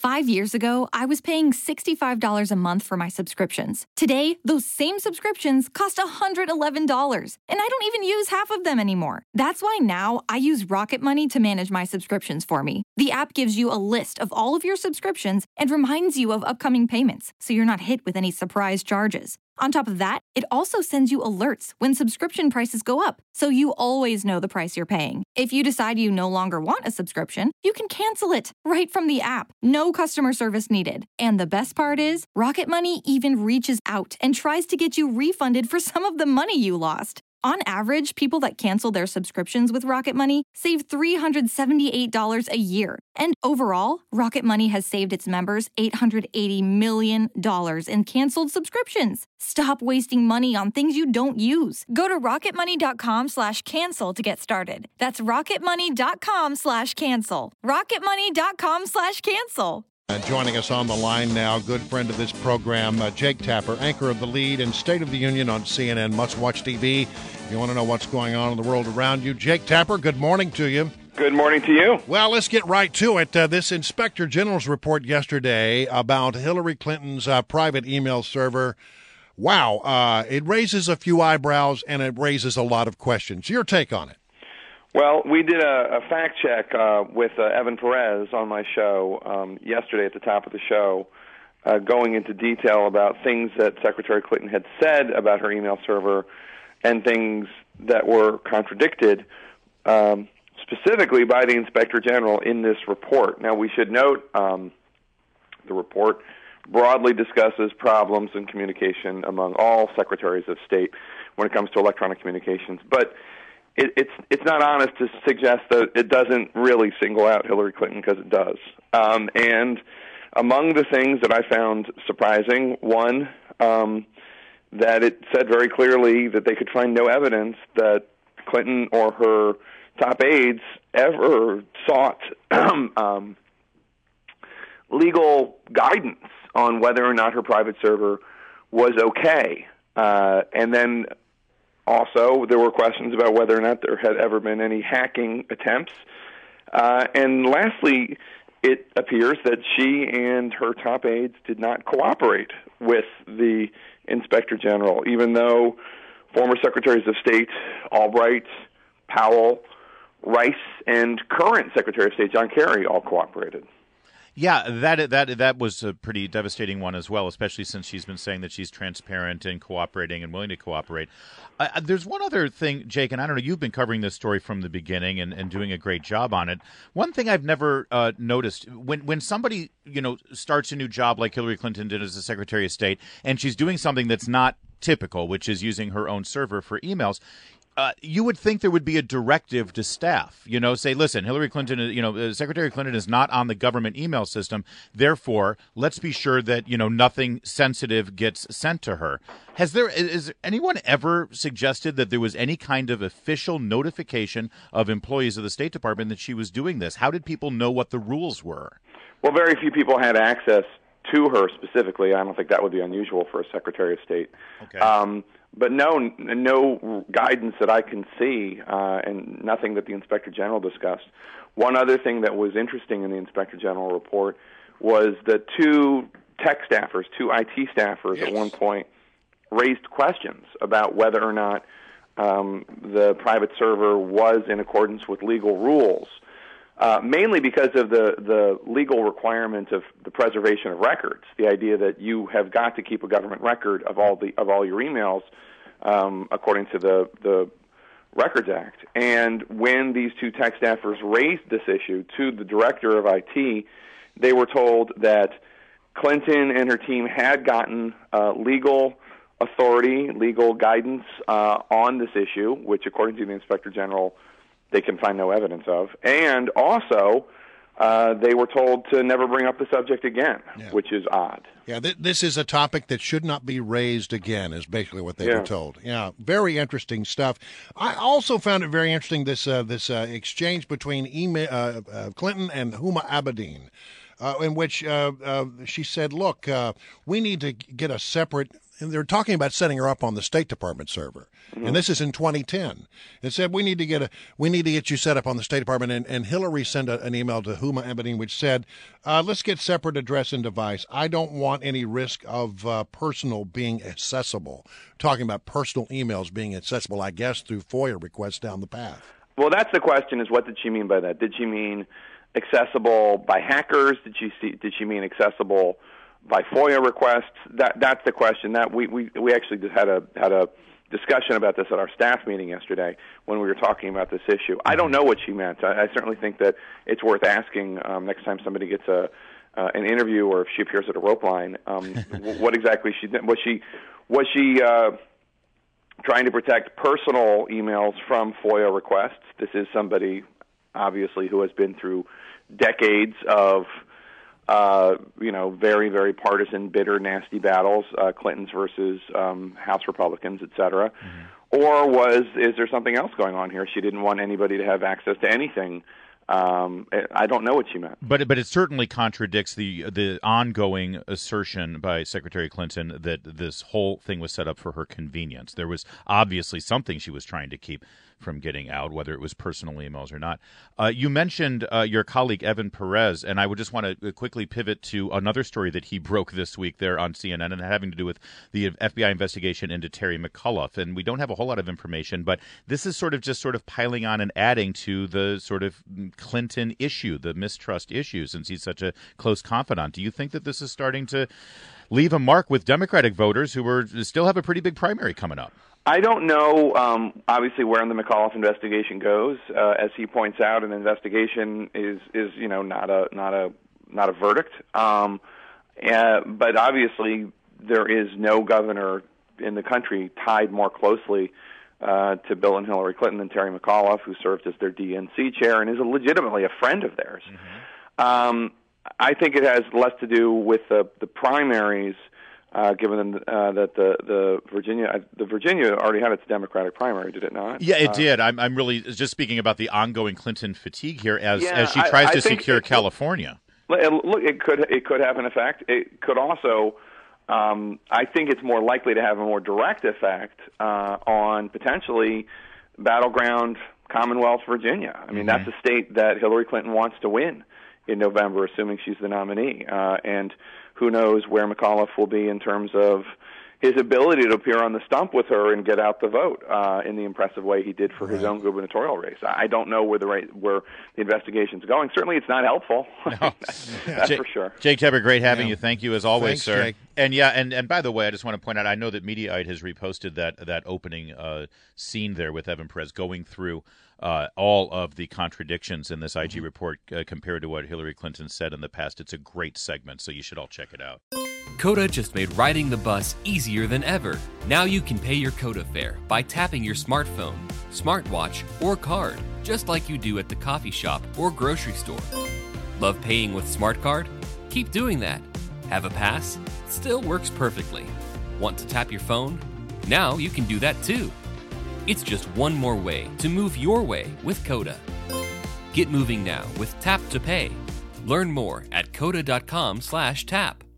5 years ago, I was paying $65 a month for my subscriptions. Today, those same subscriptions cost $111, and I don't even use half of them anymore. That's why now I use Rocket Money to manage my subscriptions for me. The app gives you a list of all of your subscriptions and reminds you of upcoming payments, so you're not hit with any surprise charges. On top of that, it also sends you alerts when subscription prices go up, so you always know the price you're paying. If you decide you no longer want a subscription, you can cancel it right from the app. No customer service needed. And the best part is, Rocket Money even reaches out and tries to get you refunded for some of the money you lost. On average, people that cancel their subscriptions with Rocket Money save $378 a year. And overall, Rocket Money has saved its members $880 million in canceled subscriptions. Stop wasting money on things you don't use. Go to rocketmoney.com/cancel to get started. That's rocketmoney.com/cancel. rocketmoney.com/cancel. Joining us on the line now, good friend of this program, Jake Tapper, anchor of The Lead and State of the Union on CNN Must Watch TV. If you want to know what's going on in the world around you, Jake Tapper, good morning to you. Good morning to you. Well, let's get right to it. This Inspector General's report yesterday about Hillary Clinton's private email server, wow, it raises a few eyebrows and it raises a lot of questions. Your take on it? Well, we did a fact check with Evan Perez on my show yesterday at the top of the show, going into detail about things that Secretary Clinton had said about her email server and things that were contradicted specifically by the Inspector General in this report. Now, we should note the report broadly discusses problems in communication among all secretaries of state when it comes to electronic communications, but it's not honest to suggest that it doesn't really single out Hillary Clinton, because it does. And among the things that I found surprising, one, that it said very clearly that they could find no evidence that Clinton or her top aides ever sought legal guidance on whether or not her private server was okay. And then also, there were questions about whether or not there had ever been any hacking attempts. And lastly, it appears that she and her top aides did not cooperate with the Inspector General, even though former Secretaries of State Albright, Powell, Rice, and current Secretary of State John Kerry all cooperated. Yeah, that was a pretty devastating one as well, especially since she's been saying that she's transparent and cooperating and willing to cooperate. There's one other thing, Jake, and I don't know, you've been covering this story from the beginning and doing a great job on it. One thing I've never noticed, when somebody, starts a new job like Hillary Clinton did as a Secretary of State, and she's doing something that's not typical, which is using her own server for emails, you would think there would be a directive to staff, say, listen, Hillary Clinton, Secretary Clinton is not on the government email system. Therefore, let's be sure that, nothing sensitive gets sent to her. Is anyone ever suggested that there was any kind of official notification of employees of the State Department that she was doing this? How did people know what the rules were? Well, very few people had access to her specifically. I don't think that would be unusual for a Secretary of State. Okay. But no guidance that I can see, and nothing that the Inspector General discussed. One other thing that was interesting in the Inspector General report was that two IT staffers Yes. at one point raised questions about whether or not the private server was in accordance with legal rules, mainly because of the legal requirement of the preservation of records, the idea that you have got to keep a government record of all your emails, according to the Records Act. And when these two tech staffers raised this issue to the director of IT, they were told that Clinton and her team had gotten legal authority, legal guidance on this issue, which, according to the Inspector General, they can find no evidence of. And also, they were told to never bring up the subject again, which is odd. Yeah, this is a topic that should not be raised again, is basically what they were told. Yeah, very interesting stuff. I also found it very interesting, this exchange between Clinton and Huma Abedin, in which she said, look, we need to get a separate they're talking about setting her up on the State Department server, and this is in 2010. It said we need to get you set up on the State Department, and Hillary sent an email to Huma Abedin which said, let's get separate address and device. I don't want any risk of personal being accessible. Talking about personal emails being accessible, I guess, through FOIA requests down the path. Well, that's the question: is what did she mean by that? Did she mean accessible by hackers? Did she mean accessible by FOIA requests? That's the question. That we actually just had a discussion about this at our staff meeting yesterday when we were talking about this issue. I don't know what she meant. I certainly think that it's worth asking next time somebody gets an interview or if she appears at a rope line. What exactly she did? Was she trying to protect personal emails from FOIA requests? This is somebody obviously who has been through decades of very, very partisan, bitter, nasty battles, Clintons versus House Republicans, et cetera. Or is there something else going on here? She didn't want anybody to have access to anything. I don't know what she meant. But it certainly contradicts the ongoing assertion by Secretary Clinton that this whole thing was set up for her convenience. There was obviously something she was trying to keep from getting out, whether it was personal emails or not. You mentioned your colleague Evan Perez, and I would just want to quickly pivot to another story that he broke this week there on CNN, and having to do with the FBI investigation into Terry McAuliffe. And we don't have a whole lot of information, but this is sort of piling on and adding to the sort of Clinton issue, the mistrust issue, since he's such a close confidant. Do you think that this is starting to leave a mark with Democratic voters who still have a pretty big primary coming up? I don't know, obviously, where the McAuliffe investigation goes. As he points out, an investigation is not a verdict. But obviously, there is no governor in the country tied more closely to Bill and Hillary Clinton than Terry McAuliffe, who served as their DNC chair and is legitimately a friend of theirs. I think it has less to do with the primaries. Given that the Virginia already had its Democratic primary, did it not? Yeah, it did. I'm really just speaking about the ongoing Clinton fatigue here as she tries to secure California. Look, it could have an effect. It could also, I think, it's more likely to have a more direct effect on potentially battleground Commonwealth Virginia. I mean, that's a state that Hillary Clinton wants to win in November, assuming she's the nominee, and who knows where McAuliffe will be in terms of his ability to appear on the stump with her and get out the vote in the impressive way he did for his own gubernatorial race. I don't know where the investigation's going. Certainly, it's not helpful. No. That's for sure. Jake Tepper, great having you. Thank you as always, sir. Jake. And by the way, I just want to point out, I know that Mediaite has reposted that opening scene there with Evan Perez going through all of the contradictions in this IG report compared to what Hillary Clinton said in the past. It's a great segment, so you should all check it out. Coda just made riding the bus easier than ever. Now you can pay your Coda fare by tapping your smartphone, smartwatch, or card, just like you do at the coffee shop or grocery store. Love paying with Smart Card? Keep doing that. Have a pass? Still works perfectly. Want to tap your phone? Now you can do that too. It's just one more way to move your way with Coda. Get moving now with Tap to Pay. Learn more at coda.com/tap.